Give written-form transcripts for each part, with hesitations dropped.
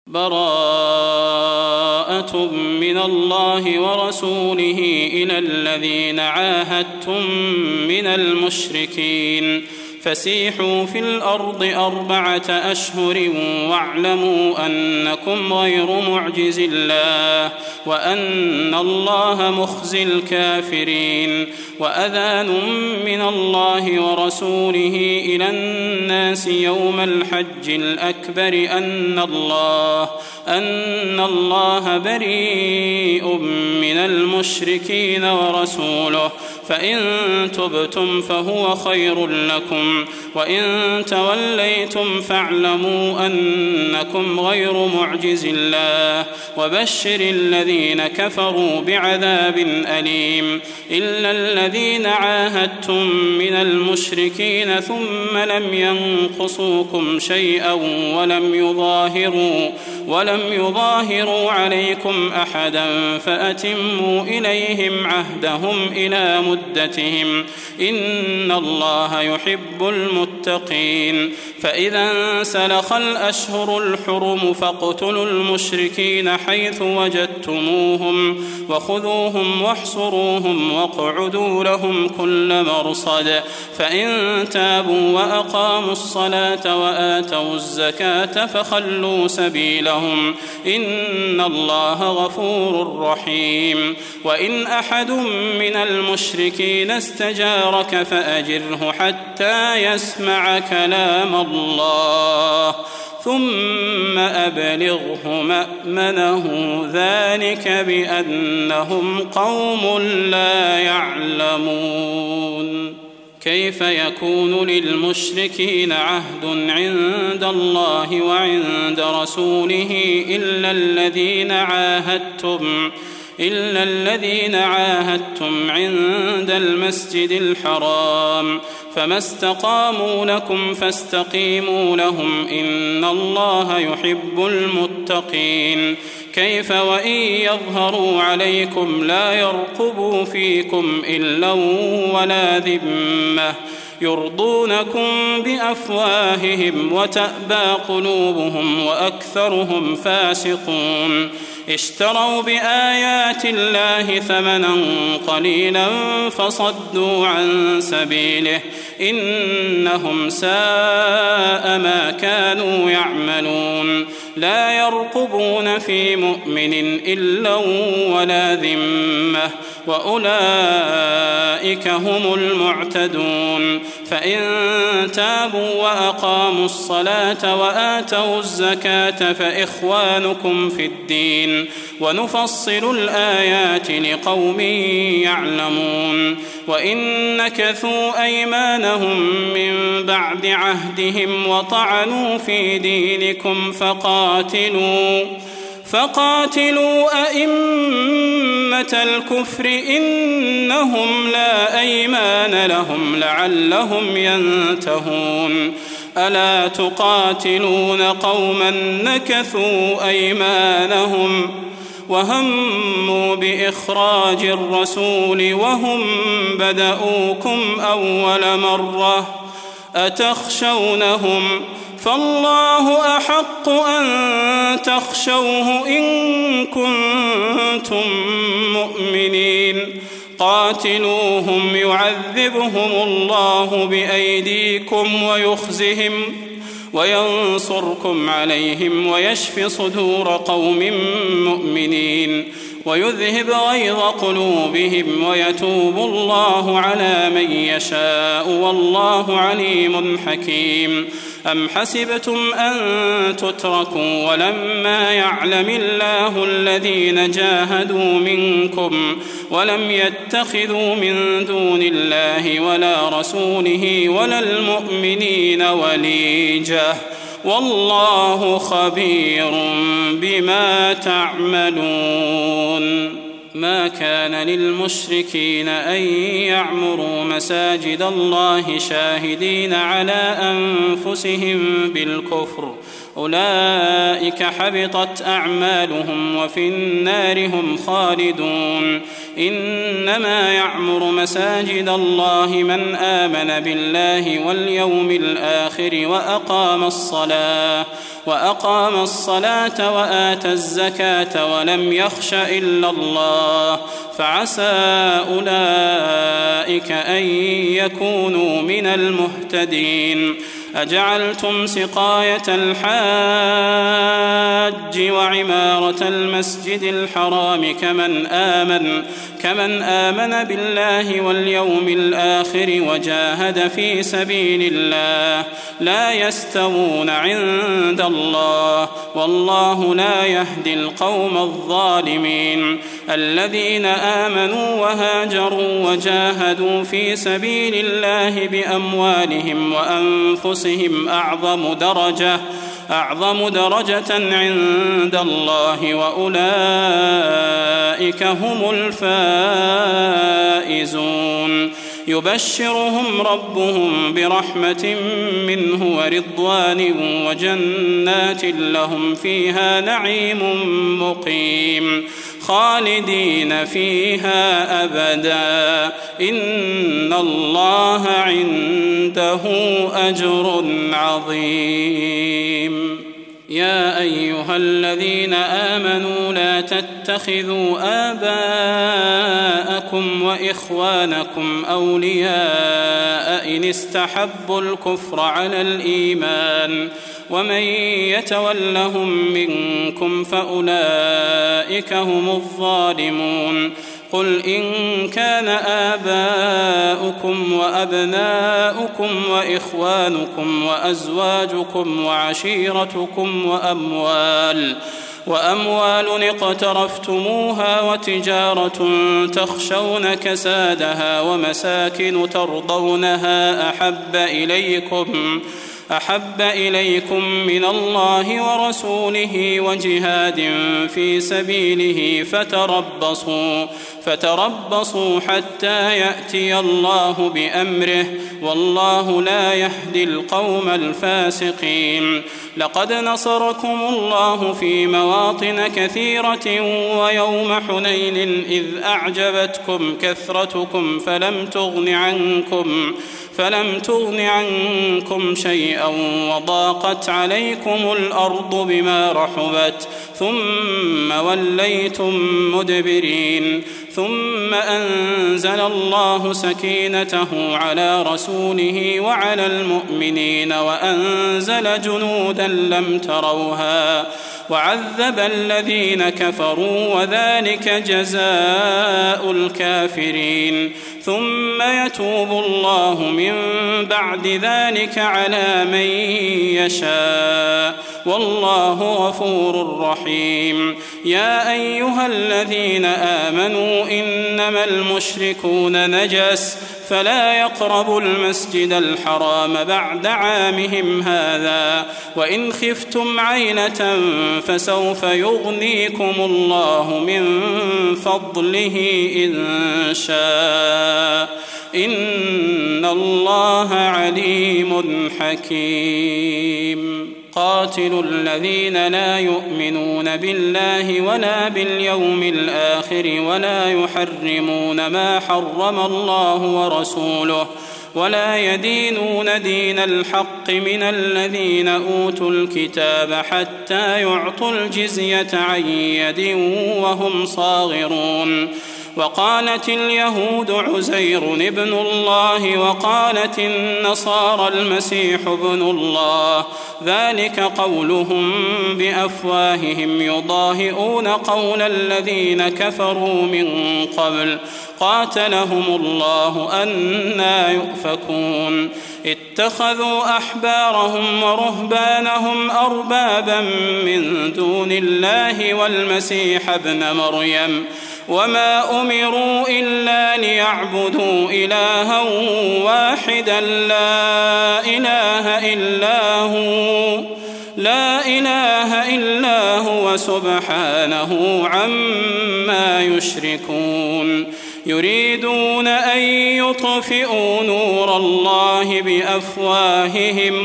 براءة من الله ورسوله إلى الذين عاهدتم من المشركين فسيحوا في الأرض 4 أشهر واعلموا أنكم غير معجز الله وأن الله مخزي الكافرين. وأذان من الله ورسوله إلى الناس يوم الحج الأكبر أن الله بريء من المشركين ورسوله فإن تبتم فهو خير لكم وإن توليتم فاعلموا أنكم غير معجز الله وبشر الذين كفروا بعذاب أليم. إلا الذين عاهدتم من المشركين ثم لم ينقصوكم شيئا ولم يظاهروا عليكم أحدا فأتموا إليهم عهدهم إلى مدتهم إن الله يحب المتقين. فإذا انسلخ الأشهر الحرم فاقتلوا المشركين حيث وجدتموهم وخذوهم واحصروهم واقعدوا لهم كل مرصد فإن تابوا وأقاموا الصلاة وآتوا الزكاة فخلوا سبيلهم إن الله غفور رحيم. وإن أحد من المشركين استجارك فأجره حتى يسمع كلام الله ثم أبلغه مأمنه ذلك بأنهم قوم لا يعلمون. كيف يكون للمشركين عهد عند الله وعند رسوله إلا الذين عاهدتم عند المسجد الحرام فما استقاموا لكم فاستقيموا لهم إن الله يحب المتقين. كيف وإن يظهروا عليكم لا يرقبوا فيكم إلا ولا ذمة يرضونكم بأفواههم وتأبى قلوبهم وأكثرهم فاسقون. اشتروا بآيات الله ثمنا قليلا فصدوا عن سبيله إنهم ساء ما كانوا يعملون. لا يرقبون في مؤمن إلا ولا ذمة وأولئك هم المعتدون. فإن تابوا وأقاموا الصلاة وآتوا الزكاة فإخوانكم في الدين ونفصل الآيات لقوم يعلمون. وإن نكثوا أيمانهم من بعد عهدهم وطعنوا في دينكم فقاتلوا أئمة الكفر إنهم لا أيمان لهم لعلهم ينتهون. ألا تقاتلون قوما نكثوا أيمانهم وهموا بإخراج الرسول وهم بدؤوكم أول مرة أتخشونهم فالله أحق أن تخشوه إن كنتم مؤمنين. قاتلوهم يعذبهم الله بأيديكم ويخزهم وينصركم عليهم ويشف صدور قوم مؤمنين ويذهب غيظ قلوبهم ويتوب الله على من يشاء والله عليم حكيم. أم حسبتم أن تتركوا ولما يعلم الله الذين جاهدوا منكم ولم يتخذوا من دون الله ولا رسوله ولا المؤمنين وليجة والله خبير بما تعملون. ما كان للمشركين أن يعمروا مساجد الله شاهدين على أنفسهم بالكفر أولئك حبطت أعمالهم وفي النار هم خالدون. إنما يعمر مساجد الله من آمن بالله واليوم الآخر وأقام الصلاة وآتى الزكاة ولم يخش إلا الله فعسى أولئك أن يكونوا من المهتدين. أجعلتم سقاية الحاج وعمارة المسجد الحرام كمن آمن بالله واليوم الآخر وجاهد في سبيل الله لا يستوون عند الله والله لا يهدي القوم الظالمين. الذين آمنوا وهاجروا وجاهدوا في سبيل الله بأموالهم وأنفسهم أعظم درجة عند الله وأولئك هم الفائزون. يبشرهم ربهم برحمة منه ورضوان وجنات لهم فيها نعيم مقيم خالدين فيها أبدا إن الله عنده أجر عظيم. يا أيها الذين آمنوا لا تتخذوا آباءكم وإخوانكم أولياء إن استحبوا الكفر على الإيمان ومن يتولهم منكم فأولئك هم الظالمون. قل إن كان آباؤكم وأبناؤكم وإخوانكم وأزواجكم وعشيرتكم وأموال اقترفتموها وتجارة تخشون كسادها ومساكن ترضونها أحب إليكم من الله ورسوله وجهاد في سبيله فتربصوا حتى يأتي الله بأمره والله لا يهدي القوم الفاسقين. لقد نصركم الله في مواطن كثيرة ويوم حنين إذ أعجبتكم كثرتكم فلم تغن عنكم شيئا وضاقت عليكم الأرض بما رحبت ثم وليتم مدبرين. ثم أنزل الله سكينته على رسوله وعلى المؤمنين وأنزل جنودا لم تروها وعذب الذين كفروا وذلك جزاء الكافرين. ثم يتوب الله من بعد ذلك على من يشاء والله غفور رحيم. يا أيها الذين آمنوا إنما المشركون نجس فلا يقربوا المسجد الحرام بعد عامهم هذا وإن خفتم عيلة فسوف يغنيكم الله من فضله إن شاء إن الله عليم حكيم. قاتلوا الذين لا يؤمنون بالله ولا باليوم الآخر ولا يحرمون ما حرم الله ورسوله ولا يدينون دين الحق من الذين أوتوا الكتاب حتى يعطوا الجزية عن يد وهم صاغرون. وقالت اليهود عزير ابن الله وقالت النصارى المسيح ابن الله ذلك قولهم بأفواههم يضاهئون قول الذين كفروا من قبل قاتلهم الله أنى يؤفكون. اتخذوا أحبارهم ورهبانهم أربابا من دون الله والمسيح ابن مريم وما أمروا إلا ليعبدوا إلها واحدا لا إله إلا هو سبحانه عما يشركون. يريدون أن يطفئوا نور الله بأفواههم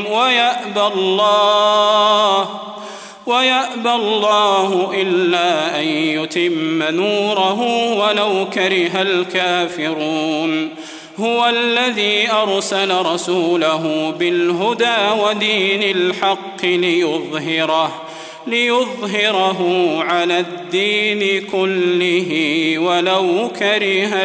ويأبى الله إلا أن يتم نوره ولو كره الكافرون. هو الذي أرسل رسوله بالهدى ودين الحق ليظهره على الدين كله ولو كره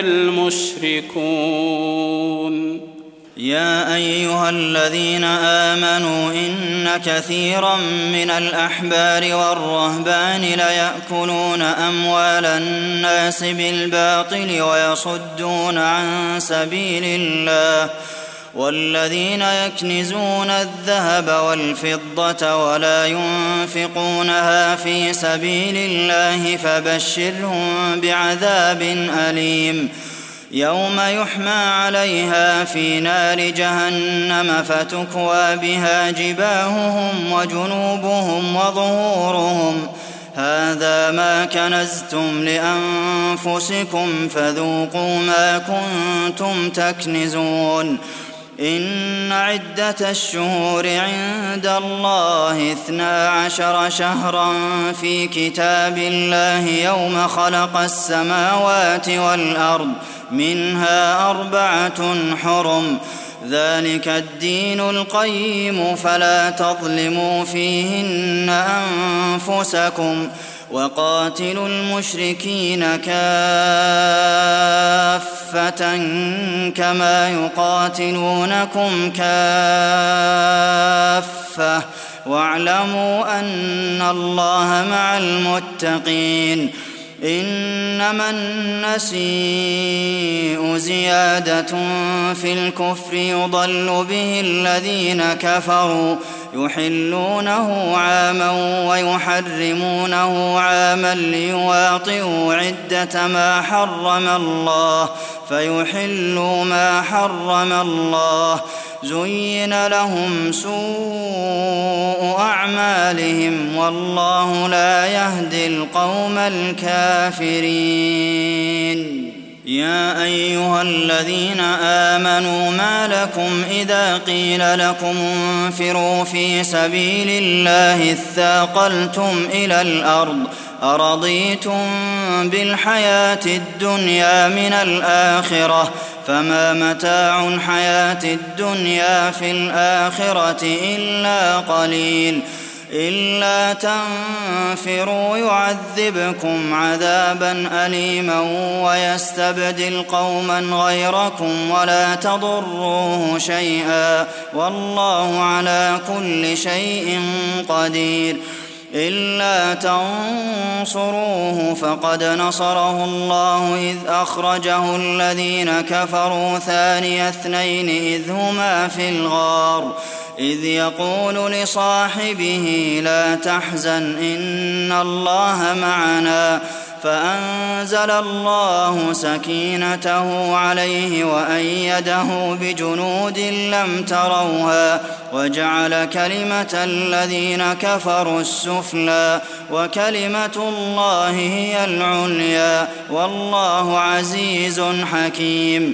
المشركون. يا أيها الذين آمنوا إن كثيرا من الأحبار والرهبان ليأكلون أموال الناس بالباطل ويصدون عن سبيل الله والذين يكنزون الذهب والفضة ولا ينفقونها في سبيل الله فبشرهم بعذاب أليم يوم يحمى عليها في نار جهنم فتكوى بها جباههم وجنوبهم وظهورهم هذا ما كنزتم لأنفسكم فذوقوا ما كنتم تكنزون. إن عدة الشهور عند الله 12 شهرا في كتاب الله يوم خلق السماوات والأرض منها 4 حرم ذلك الدين القيم فلا تظلموا فيهن أنفسكم وقاتلوا المشركين كافة كما يقاتلونكم كافة واعلموا أن الله مع المتقين. إنما النسيء زيادة في الكفر يضل به الذين كفروا يحلونه عاما ويحرمونه عاما ليواطئوا عدة ما حرم الله فيحلوا ما حرم الله زين لهم سوء أعمالهم والله لا يهدي القوم الكافرين. يا أيها الذين آمنوا ما لكم إذا قيل لكم انفروا في سبيل الله اثاقلتم إلى الأرض أرضيتم بالحياة الدنيا من الآخرة فما متاع الحياة الدنيا في الآخرة إلا قليل. إلا تنفروا يعذبكم عذابا أليما ويستبدل قوما غيركم ولا تضروه شيئا والله على كل شيء قدير. إلا تنصروه فقد نصره الله إذ أخرجه الذين كفروا ثاني اثنين إذ هما في الغار إذ يقول لصاحبه لا تحزن إن الله معنا فأنزل الله سكينته عليه وأيده بجنود لم تروها وجعل كلمة الذين كفروا السفلى وكلمة الله هي العليا والله عزيز حكيم.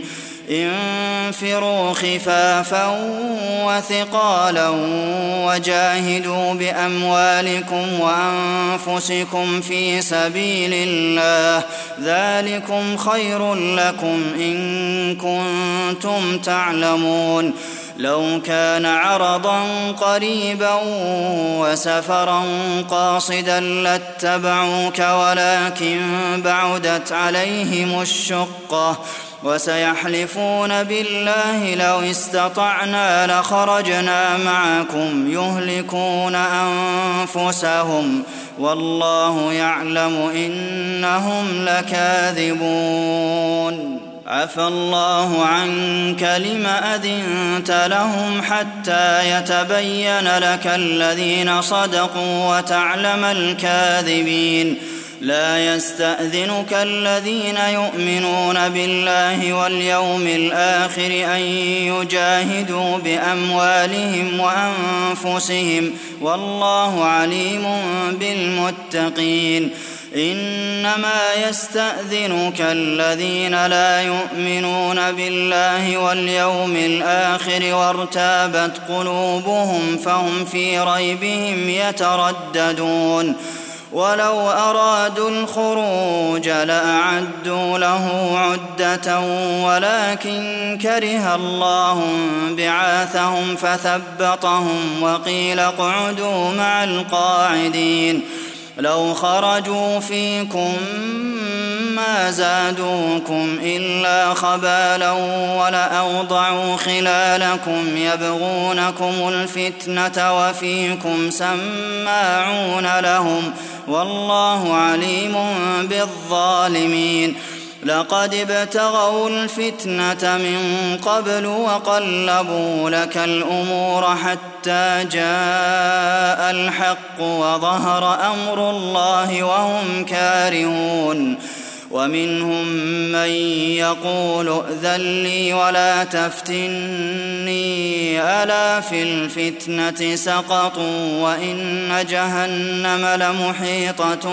انفروا خفافا وثقالا وجاهدوا بأموالكم وأنفسكم في سبيل الله ذلكم خير لكم إن كنتم تعلمون. لو كان عرضا قريبا وسفرا قاصدا لاتبعوك ولكن بعدت عليهم الشقة وسيحلفون بالله لو استطعنا لخرجنا معكم يهلكون أنفسهم والله يعلم إنهم لكاذبون. عفى الله عنك لم أذنت لهم حتى يتبين لك الذين صدقوا وتعلم الكاذبين. لا يستأذنك الذين يؤمنون بالله واليوم الآخر أن يجاهدوا بأموالهم وأنفسهم والله عليم بالمتقين. إنما يستأذنك الذين لا يؤمنون بالله واليوم الآخر وارتابت قلوبهم فهم في ريبهم يترددون. ولو أرادوا الخروج لأعدوا له عدة ولكن كره الله بعاثهم فثبطهم وقيل اقعدوا مع القاعدين لو خرجوا فيكم ما زادوكم إلا خبالا ولأوضعوا خلالكم يبغونكم الفتنة وفيكم سماعون لهم والله عليم بالظالمين لقد ابتغوا الفتنة من قبل وقلبوا لك الأمور حتى جاء الحق وظهر أمر الله وهم كارهون ومنهم من يقول ائذن لي ولا تفتني ألا في الفتنة سقطوا وإن جهنم لمحيطة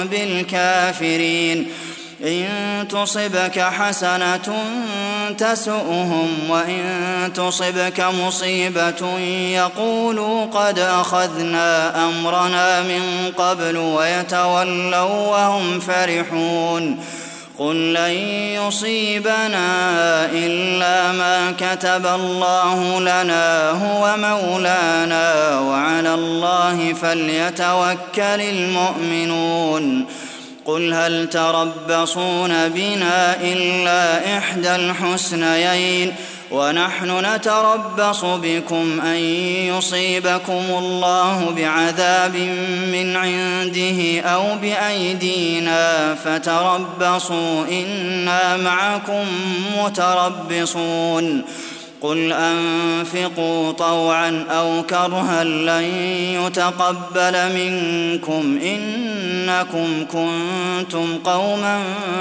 بالكافرين إن تصبك حسنة تسؤهم وإن تصبك مصيبة يقولوا قد أخذنا أمرنا من قبل ويتولوا وهم فرحون قل لن يصيبنا إلا ما كتب الله لنا هو مولانا وعلى الله فليتوكل المؤمنون قل هل تربصون بنا إلا إحدى الحسنيين ونحن نتربص بكم أن يصيبكم الله بعذاب من عنده أو بأيدينا فتربصوا إنا معكم متربصون قل أنفقوا طوعا أو كرها لن يتقبل منكم إنكم كنتم قوما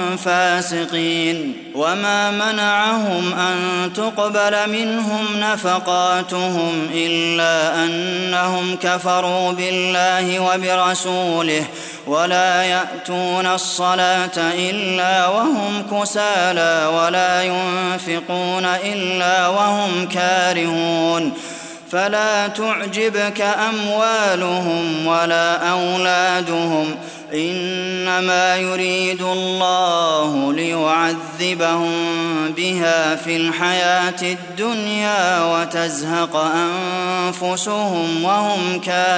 فاسقين وما منعهم أن تقبل منهم نفقاتهم إلا أنهم كفروا بالله وبرسوله ولا يأتون الصلاة إلا وهم كسالى ولا ينفقون إلا وهم كارهون فلا تعجبك أموالهم ولا أولادهم إنما يريد الله ليعذبهم بها في الحياة الدنيا وتزهق أنفسهم وهم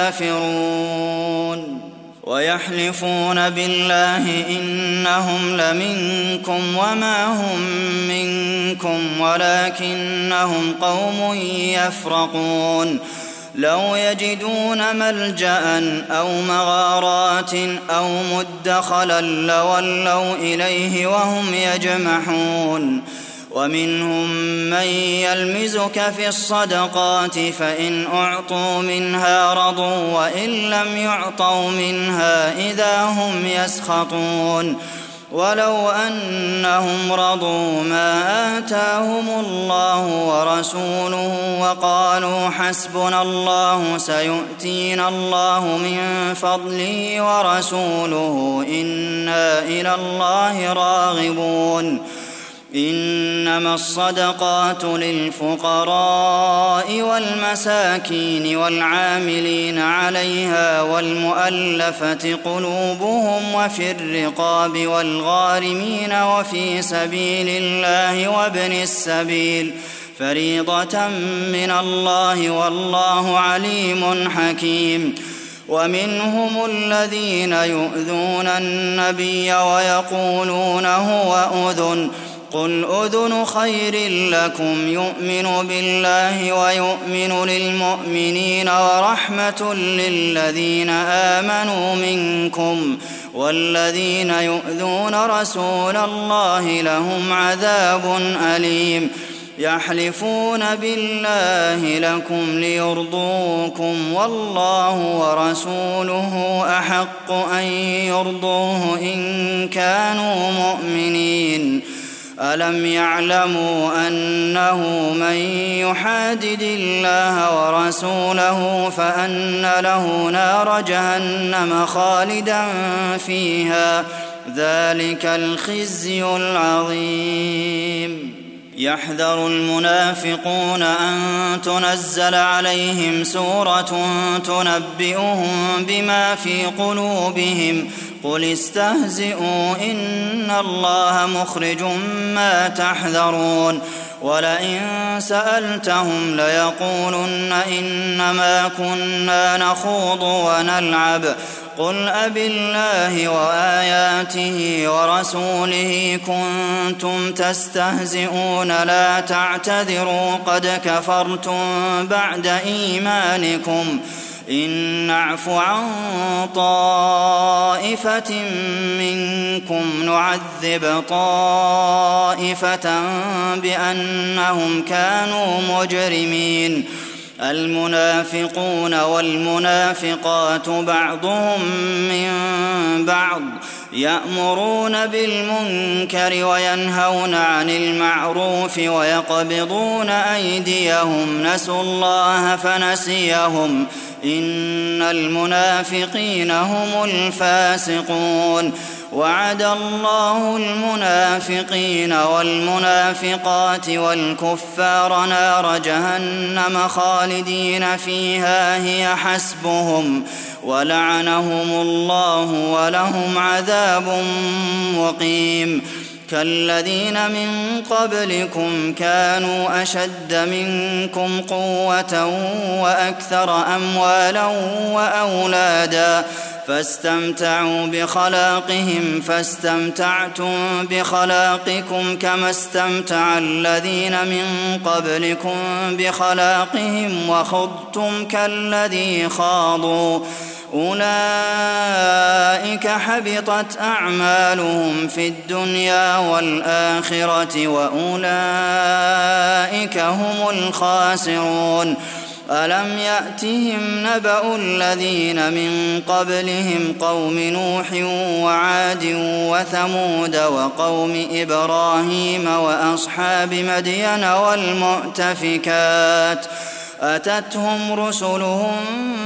كافرون ويحلفون بالله إنهم لمنكم وما هم منكم ولكنهم قوم يفرقون لو يجدون ملجأ أو مغارات أو مدخلا لولوا إليه وهم يجمحون ومنهم من يلمزك في الصدقات فإن أعطوا منها رضوا وإن لم يعطوا منها إذا هم يسخطون ولو أنهم رضوا ما آتاهم الله ورسوله وقالوا حسبنا الله سيؤتينا الله من فضله ورسوله إنا إلى الله راغبون إنما الصدقات للفقراء والمساكين والعاملين عليها والمؤلفة قلوبهم وفي الرقاب والغارمين وفي سبيل الله وابن السبيل فريضة من الله والله عليم حكيم ومنهم الذين يؤذون النبي ويقولون هو أذن قل أذن خير لكم يؤمن بالله ويؤمن للمؤمنين ورحمة للذين آمنوا منكم والذين يؤذون رسول الله لهم عذاب أليم يحلفون بالله لكم ليرضوكم والله ورسوله أحق أن يرضوه إن كانوا مؤمنين ألم يعلموا أنه من يحادد الله ورسوله فأن له نار جهنم خالدا فيها ذلك الخزي العظيم يحذر المنافقون أن تنزل عليهم سورة تنبئهم بما في قلوبهم قل استهزئوا إن الله مخرج ما تحذرون ولئن سألتهم ليقولن إنما كنا نخوض ونلعب قل أبالله وآياته ورسوله كنتم تستهزئون لا تعتذروا قد كفرتم بعد إيمانكم إن نعف عن طائفة منكم نعذب طائفة بأنهم كانوا مجرمين المنافقون والمنافقات بعضهم من بعض يأمرون بالمنكر وينهون عن المعروف ويقبضون أيديهم نسوا الله فنسيهم إن المنافقين هم الفاسقون وعد الله المنافقين والمنافقات والكفار نار جهنم خالدين فيها هي حسبهم ولعنهم الله ولهم عذاب مقيم كالذين من قبلكم كانوا أشد منكم قوة وأكثر أموالا وأولادا فاستمتعوا بخلاقهم فاستمتعتم بخلاقكم كما استمتع الذين من قبلكم بخلاقهم وخضتم كالذي خاضوا أولئك حبطت أعمالهم في الدنيا والآخرة وأولئك هم الخاسرون ألم يأتهم نبأ الذين من قبلهم قوم نوح وعاد وثمود وقوم إبراهيم وأصحاب مدين والمؤتفكات أتتهم رسلهم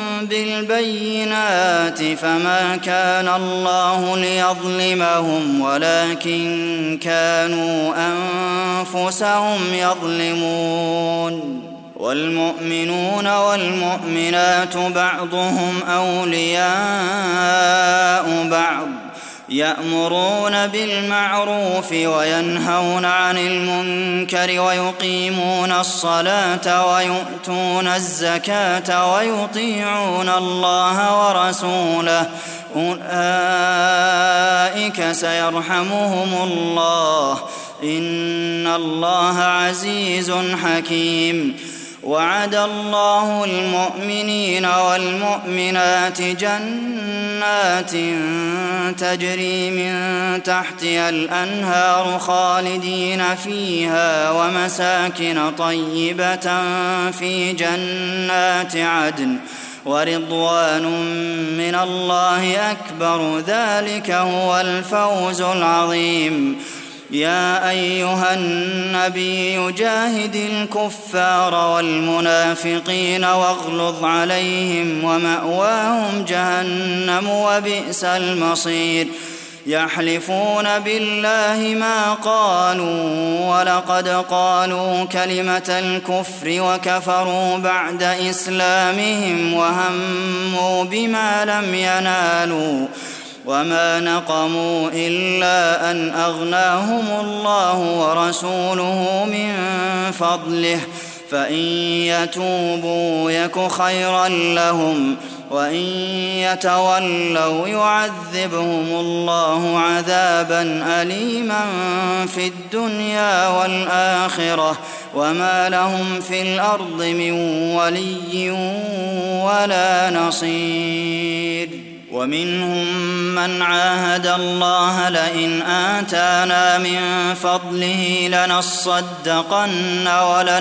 بالبينات فما كان الله ليظلمهم ولكن كانوا أنفسهم يظلمون والمؤمنون والمؤمنات بعضهم أولياء بعض يأمرون بالمعروف وينهون عن المنكر ويقيمون الصلاة ويؤتون الزكاة ويطيعون الله ورسوله أولئك سيرحمهم الله إن الله عزيز حكيم وعد الله المؤمنين والمؤمنات جنات تجري من تحتها الأنهار خالدين فيها ومساكن طيبة في جنات عدن ورضوان من الله أكبر ذلك هو الفوز العظيم يا أيها النبي جاهد الكفار والمنافقين واغلظ عليهم ومأواهم جهنم وبئس المصير يحلفون بالله ما قالوا ولقد قالوا كلمة الكفر وكفروا بعد إسلامهم وهموا بما لم ينالوا وما نقموا إلا أن أغناهم الله ورسوله من فضله فإن يتوبوا يك خيرا لهم وإن يتولوا يعذبهم الله عذابا أليما في الدنيا والآخرة وما لهم في الأرض من ولي ولا نصير ومنهم من عاهد الله لئن آتانا من فضله لنصدقن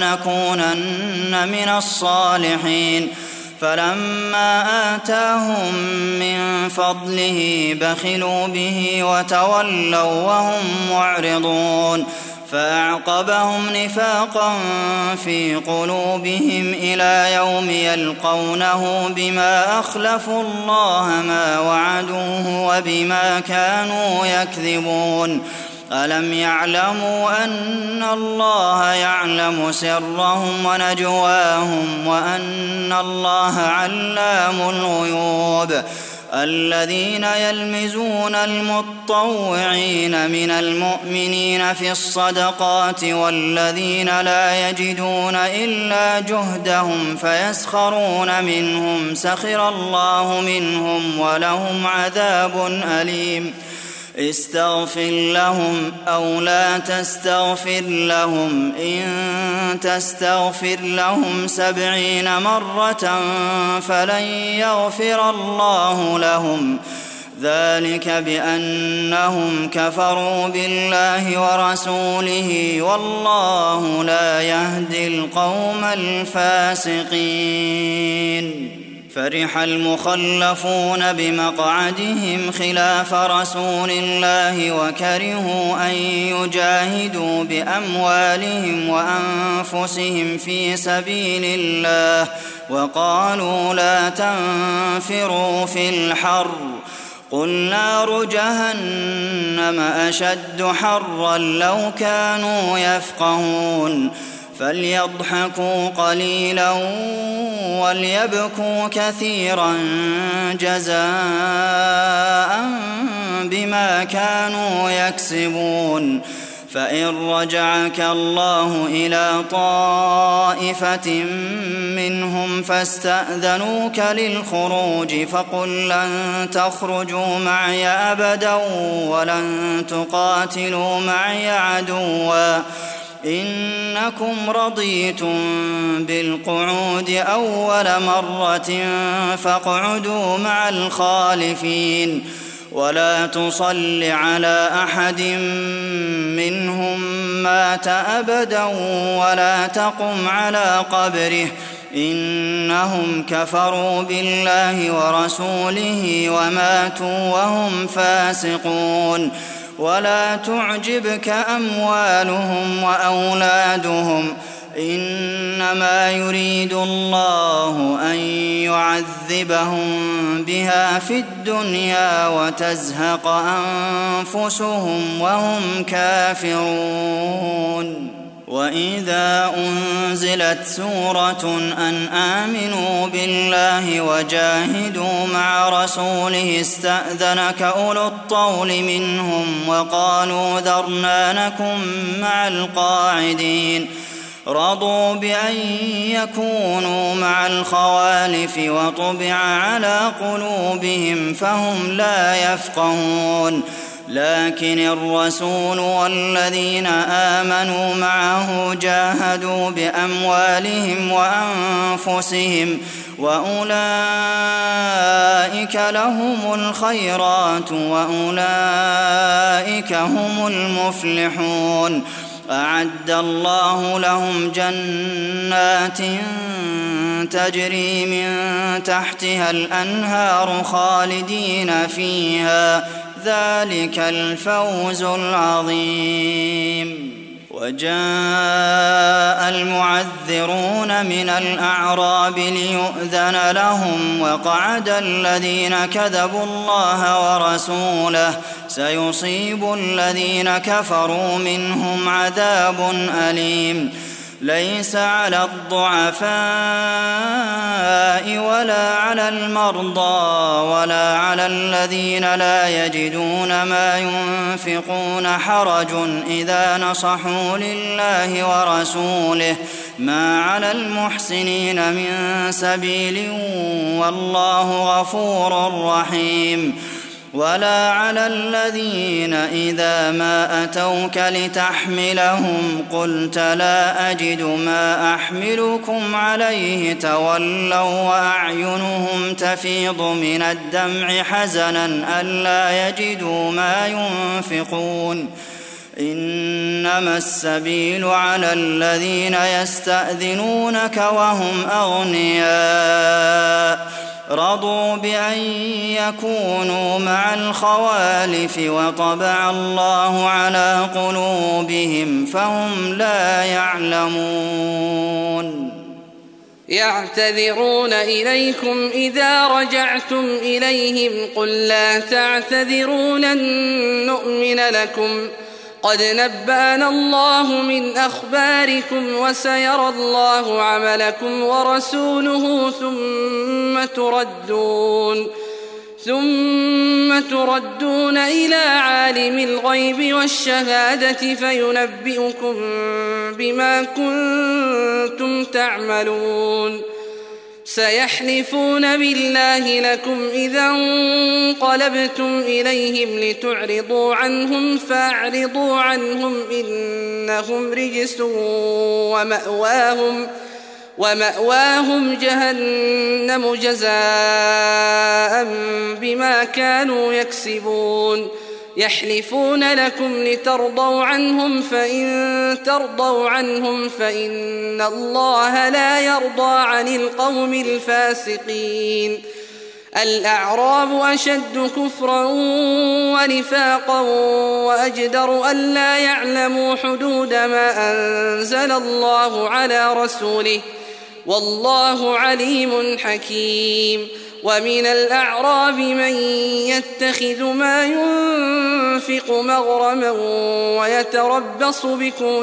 ولنكونن من الصالحين فلما آتاهم من فضله بخلوا به وتولوا وهم معرضون فأعقبهم نفاقا في قلوبهم إلى يوم يلقونه بما أخلفوا الله ما وعدوه وبما كانوا يكذبون ألم يعلموا أن الله يعلم سرهم ونجواهم وأن الله علام الغيوب الذين يلمزون المطوعين من المؤمنين في الصدقات والذين لا يجدون إلا جهدهم فيسخرون منهم سخر الله منهم ولهم عذاب أليم استغفر لهم أو لا تستغفر لهم إن تستغفر لهم 70 مرة فلن يغفر الله لهم ذلك بأنهم كفروا بالله ورسوله والله لا يهدي القوم الفاسقين فرح المخلفون بمقعدهم خلاف رسول الله وكرهوا أن يجاهدوا بأموالهم وأنفسهم في سبيل الله وقالوا لا تنفروا في الحر قل نار جهنم أشد حرا لو كانوا يفقهون فليضحكوا قليلا وليبكوا كثيرا جزاء بما كانوا يكسبون فإن رجعك الله إلى طائفة منهم فاستأذنوك للخروج فقل لن تخرجوا معي أبدا ولن تقاتلوا معي عدوا إنكم رضيتم بالقعود أول مرة فاقعدوا مع الخالفين ولا تصل على أحد منهم مات أبدا ولا تقم على قبره إنهم كفروا بالله ورسوله وماتوا وهم فاسقون ولا تعجبك أموالهم وأولادهم إنما يريد الله أن يعذبهم بها في الدنيا وتزهق أنفسهم وهم كافرون وإذا أنزلت سورة أن آمنوا بالله وجاهدوا مع رسوله استأذنك أولو الطول منهم وقالوا ذرنا نكن مع القاعدين رضوا بأن يكونوا مع الخوالف وطبع على قلوبهم فهم لا يفقهون لكن الرسول والذين آمنوا معه جاهدوا بأموالهم وأنفسهم وأولئك لهم الخيرات وأولئك هم المفلحون أعد الله لهم جنات تجري من تحتها الأنهار خالدين فيها ذلك الفوز العظيم وجاء المعذرون من الأعراب ليؤذن لهم وقعد الذين كذبوا الله ورسوله سيصيب الذين كفروا منهم عذاب أليم ليس على الضعفاء ولا على المرضى ولا على الذين لا يجدون ما ينفقون حرج إذا نصحوا لله ورسوله ما على المحسنين من سبيل والله غفور رحيم ولا على الذين إذا ما أتوك لتحملهم قلت لا أجد ما أحملكم عليه تولوا وأعينهم تفيض من الدمع حزنا ألا يجدوا ما ينفقون إنما السبيل على الذين يستأذنونك وهم أغنياء رضوا بأن يكونوا مع الخوالف وطبع الله على قلوبهم فهم لا يعلمون يعتذرون إليكم إذا رجعتم إليهم قل لا تعتذروا لن نؤمن لكم قد نبأنا الله من أخباركم وسيرى الله عملكم ورسوله ثم تردون إلى عالم الغيب والشهادة فينبئكم بما كنتم تعملون سيحلفون بالله لكم إذا انقلبتم إليهم لتعرضوا عنهم فأعرضوا عنهم إنهم رجس ومأواهم جهنم جزاء بما كانوا يكسبون يحلفون لكم لترضوا عنهم فإن ترضوا عنهم فإن الله لا يرضى عن القوم الفاسقين الأعراب أشد كفرا ونفاقا وأجدر ألا يعلموا حدود ما أنزل الله على رسوله والله عليم حكيم ومن الأعراب من يتخذ ما ينفق مغرما ويتربص بكم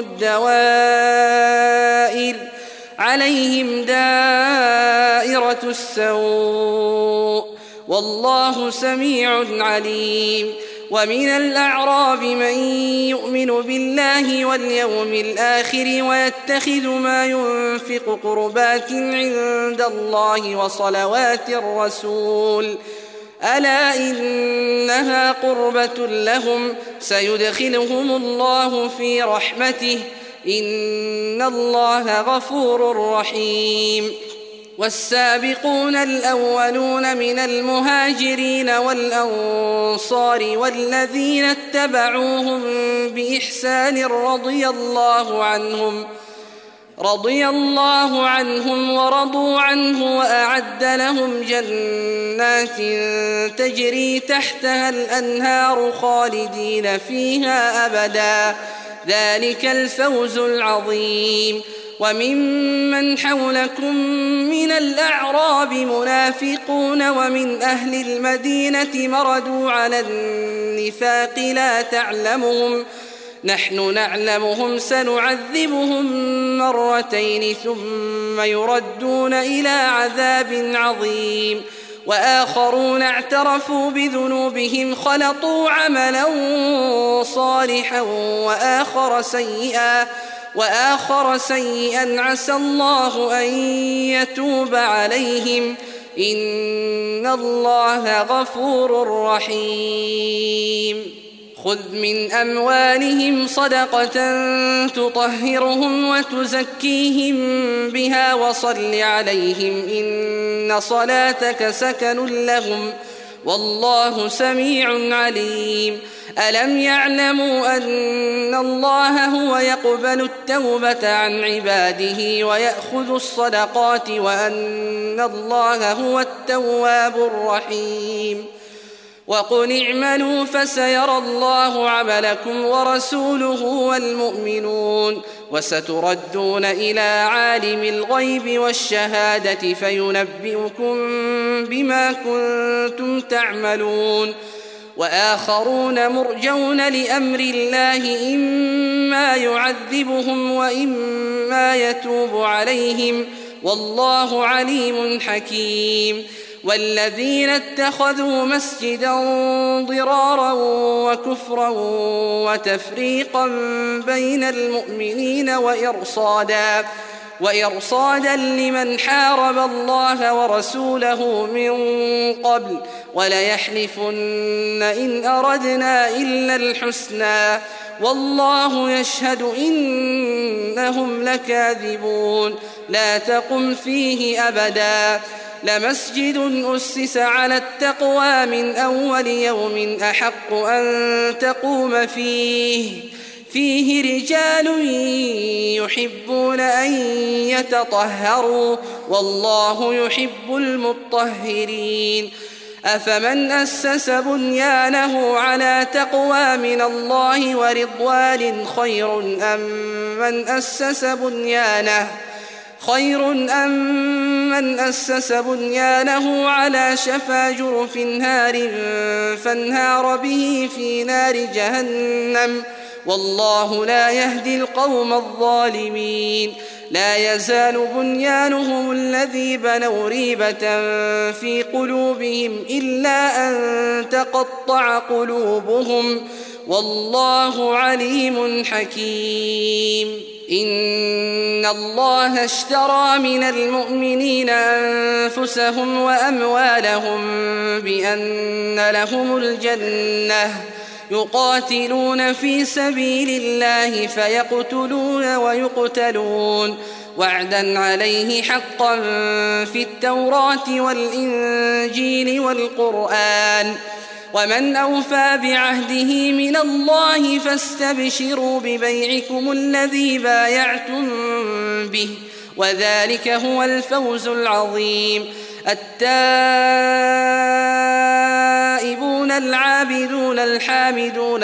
الدوائر عليهم دائرة السوء والله سميع عليم ومن الأعراب من يؤمن بالله واليوم الآخر ويتخذ ما ينفق قربات عند الله وصلوات الرسول ألا إنها قربة لهم سيدخلهم الله في رحمته إن الله غفور رحيم والسابقون الأولون من المهاجرين والأنصار والذين اتبعوهم بإحسان رضي الله عنهم ورضوا عنه وأعد لهم جنات تجري تحتها الأنهار خالدين فيها أبدا ذلك الفوز العظيم وممن حولكم من الأعراب منافقون ومن أهل المدينة مردوا على النفاق لا تعلمهم نحن نعلمهم سنعذبهم مرتين ثم يردون إلى عذاب عظيم وآخرون اعترفوا بذنوبهم خلطوا عملا صالحا وآخر سيئا عسى الله أن يتوب عليهم إن الله غفور رحيم خذ من أموالهم صدقة تطهرهم وتزكيهم بها وصل عليهم إن صلاتك سكن لهم والله سميع عليم ألم يعلموا أن الله هو يقبل التوبة عن عباده ويأخذ الصدقات وأن الله هو التواب الرحيم وقل اعملوا فسيرى الله عملكم ورسوله والمؤمنون وستردون إلى عالم الغيب والشهادة فينبئكم بما كنتم تعملون وآخرون مرجون لأمر الله إما يعذبهم وإما يتوب عليهم والله عليم حكيم والذين اتخذوا مسجدا ضرارا وكفرا وتفريقا بين المؤمنين وإرصادا لمن حارب الله ورسوله من قبل وليحلفن إن أردنا إلا الحسنى والله يشهد إنهم لكاذبون لا تقم فيه أبدا لمسجد أسس على التقوى من أول يوم أحق أن تقوم فيه رجال يحبون أن يتطهروا والله يحب المطهرين أفمن أسس بنيانه على تقوى من الله ورضوان خير أم من أسس بنيانه على شفا جرف هار فانهار به في نار جهنم والله لا يهدي القوم الظالمين لا يزال بنيانهم الذي بنوا ريبة في قلوبهم إلا أن تقطع قلوبهم والله عليم حكيم إن الله اشترى من المؤمنين أنفسهم وأموالهم بأن لهم الجنة يقاتلون في سبيل الله فيقتلون ويقتلون وعدا عليه حقا في التوراة والإنجيل والقرآن ومن أوفى بعهده من الله فاستبشروا ببيعكم الذي بايعتم به وذلك هو الفوز العظيم التائبون العابدون الحامدون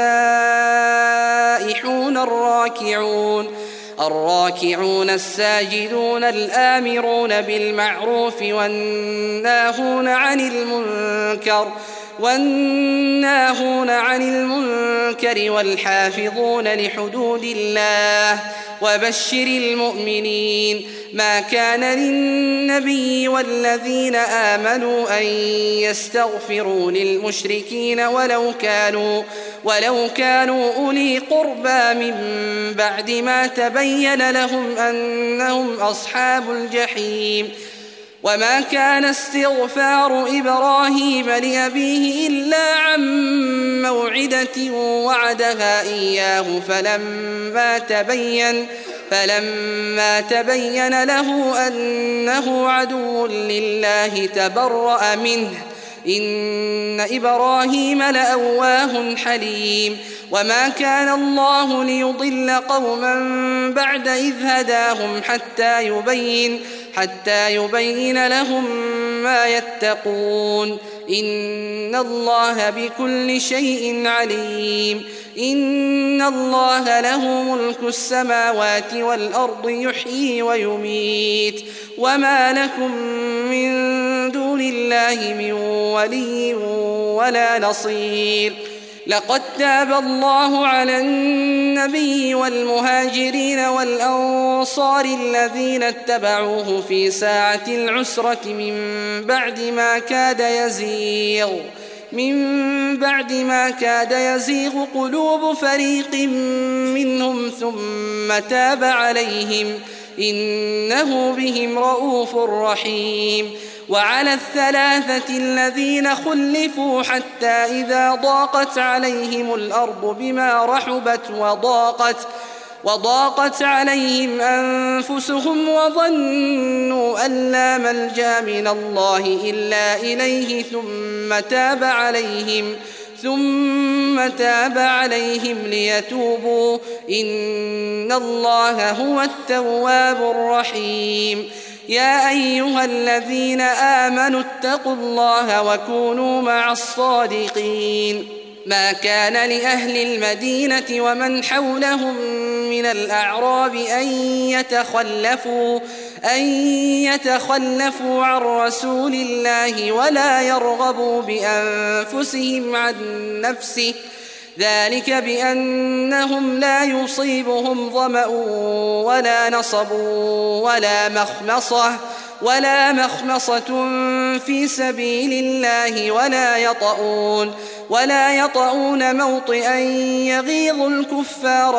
السائحون الراكعون الساجدون الآمرون بالمعروف والناهون عن المنكر والحافظون لحدود الله وبشر المؤمنين ما كان للنبي والذين آمنوا أن يستغفروا للمشركين ولو كانوا أولي قربى من بعد ما تبين لهم أنهم أصحاب الجحيم وما كان استغفار إبراهيم لأبيه إلا عن موعدة وعدها إياه فلما تبين له أنه عدو لله تبرأ منه إن إبراهيم لأواه حليم وما كان الله ليضل قوما بعد إذ هداهم حتى يبين لهم ما يتقون إن الله بكل شيء عليم إن الله له ملك السماوات والأرض يحيي ويميت وما لكم من دون الله من ولي ولا نصير لقد تاب الله على النبي والمهاجرين والأنصار الذين اتبعوه في ساعة العسرة من بعد ما كاد يزيغ قلوب فريق منهم ثم تاب عليهم إنه بهم رؤوف رحيم وعلى الثلاثة الذين خلفوا حتى إذا ضاقت عليهم الأرض بما رحبت وضاقت عليهم أنفسهم وظنوا أن لا ملجأ من الله إلا إليه ثم تاب عليهم ليتوبوا إن الله هو التواب الرحيم يا أيها الذين آمنوا اتقوا الله وكونوا مع الصادقين ما كان لأهل المدينة ومن حولهم من الأعراب أن يتخلفوا عن رسول الله ولا يرغبوا بأنفسهم عن نفسه ذلك بأنهم لا يصيبهم ظمأ ولا نصب ولا مخمصة في سبيل الله ولا يطؤون موطئا يغيظ الكفار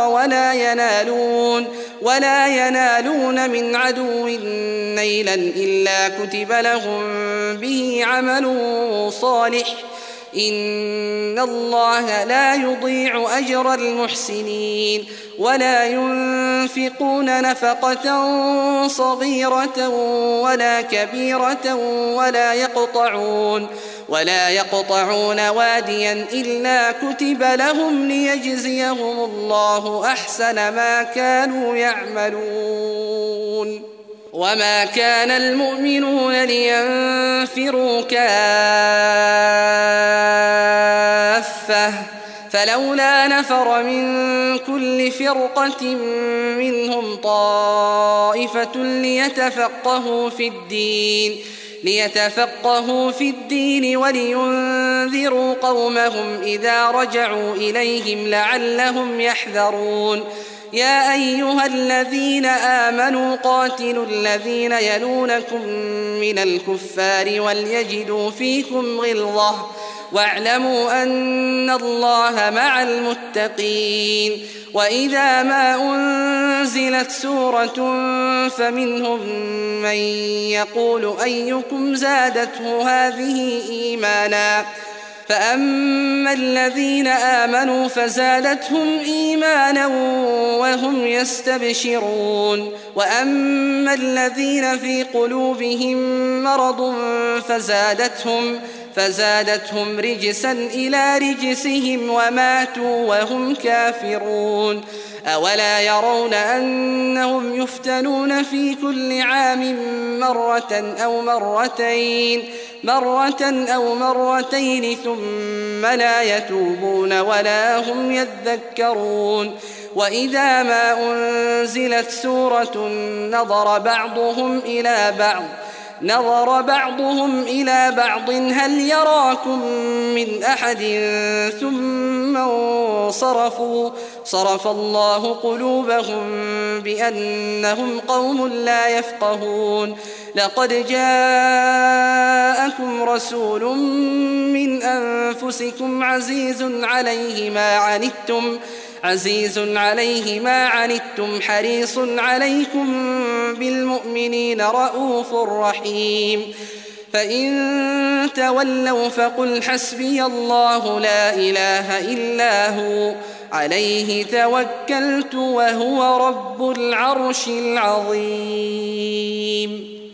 ولا ينالون من عدو نيلا إلا كتب لهم به عمل صالح إن الله لا يضيع أجر المحسنين ولا ينفقون نفقة صغيرة ولا كبيرة ولا يقطعون واديا إلا كتب لهم ليجزيهم الله أحسن ما كانوا يعملون وما كان المؤمنون لينفروا كافة فلولا نفر من كل فرقة منهم طائفة ليتفقهوا في الدين ليتفقهوا في الدين ولينذروا قومهم إذا رجعوا إليهم لعلهم يحذرون يا أيها الذين آمنوا قاتلوا الذين يلونكم من الكفار وليجدوا فيكم غلظة واعلموا أن الله مع المتقين وإذا ما أنزلت سورة فمنهم من يقول أيكم زادته هذه إيمانا فأما الذين آمنوا فزادتهم إيمانا وهم يستبشرون وأما الذين في قلوبهم مرض فزادتهم رجسا إلى رجسهم وماتوا وهم كافرون أولا يرون أنهم يفتنون في كل عام مرة أو مرتين ثم لا يتوبون ولا هم يذكرون وإذا ما أنزلت سورة نظر بعضهم إلى بعض هل يراكم من أحد ثم انصرفوا صرف الله قلوبهم بأنهم قوم لا يفقهون لقد جاءكم رسول من أنفسكم عزيز عليه ما عنتم حريص عليكم بالمؤمنين رؤوف رحيم فإن تولوا فقل حسبي الله لا إله إلا هو عليه توكلت وهو رب العرش العظيم